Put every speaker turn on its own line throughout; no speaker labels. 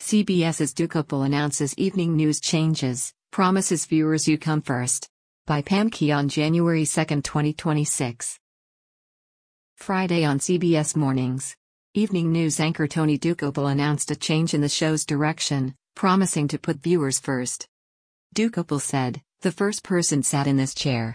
CBS's Dukopal announces evening news changes, promises viewers you come first. By Pam Key on January 2, 2026. Friday on CBS Mornings. Evening news anchor Tony Dukopal announced a change in the show's direction, promising to put viewers first. Dukopal said, "The first person sat in this chair.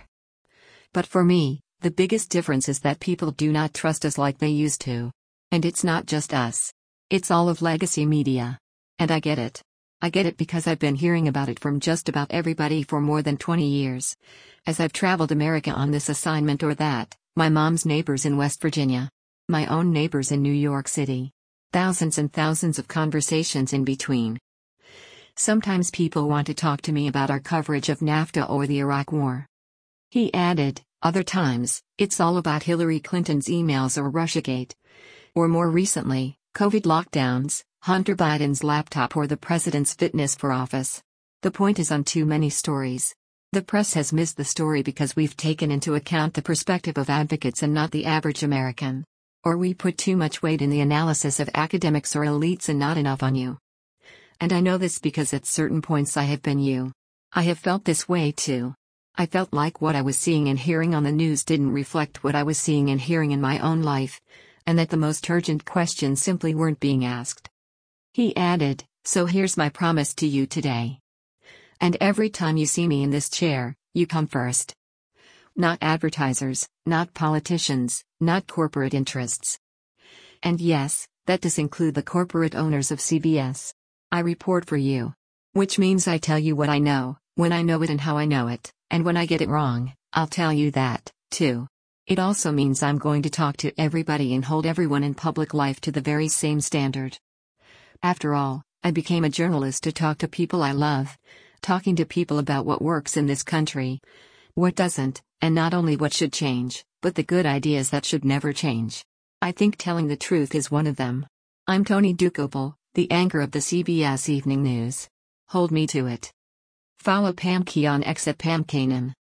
But for me, the biggest difference is that people do not trust us like they used to. And it's not just us. It's all of legacy media. And I get it. I get it because I've been hearing about it from just about everybody for more than 20 years. As I've traveled America on this assignment or that, my mom's neighbors in West Virginia. My own neighbors in New York City. Thousands and thousands of conversations in between. Sometimes people want to talk to me about our coverage of NAFTA or the Iraq War." He added, "Other times, it's all about Hillary Clinton's emails or Russiagate. Or more recently, COVID lockdowns, Hunter Biden's laptop or the president's fitness for office. The point is on too many stories. The press has missed the story because we've taken into account the perspective of advocates and not the average American. Or we put too much weight in the analysis of academics or elites and not enough on you. And I know this because at certain points I have been you. I have felt this way too. I felt like what I was seeing and hearing on the news didn't reflect what I was seeing and hearing in my own life, and that the most urgent questions simply weren't being asked." He added, "So here's my promise to you today. And every time you see me in this chair, you come first. Not advertisers, not politicians, not corporate interests. And yes, that does include the corporate owners of CBS. I report for you. Which means I tell you what I know, when I know it and how I know it, and when I get it wrong, I'll tell you that, too. It also means I'm going to talk to everybody and hold everyone in public life to the very same standard. After all, I became a journalist to talk to people I love, talking to people about what works in this country, what doesn't, and not only what should change, but the good ideas that should never change. I think telling the truth is one of them. I'm Tony Dukopal, the anchor of the CBS Evening News. Hold me to it." Follow Pam Key on X at Pam Kanan.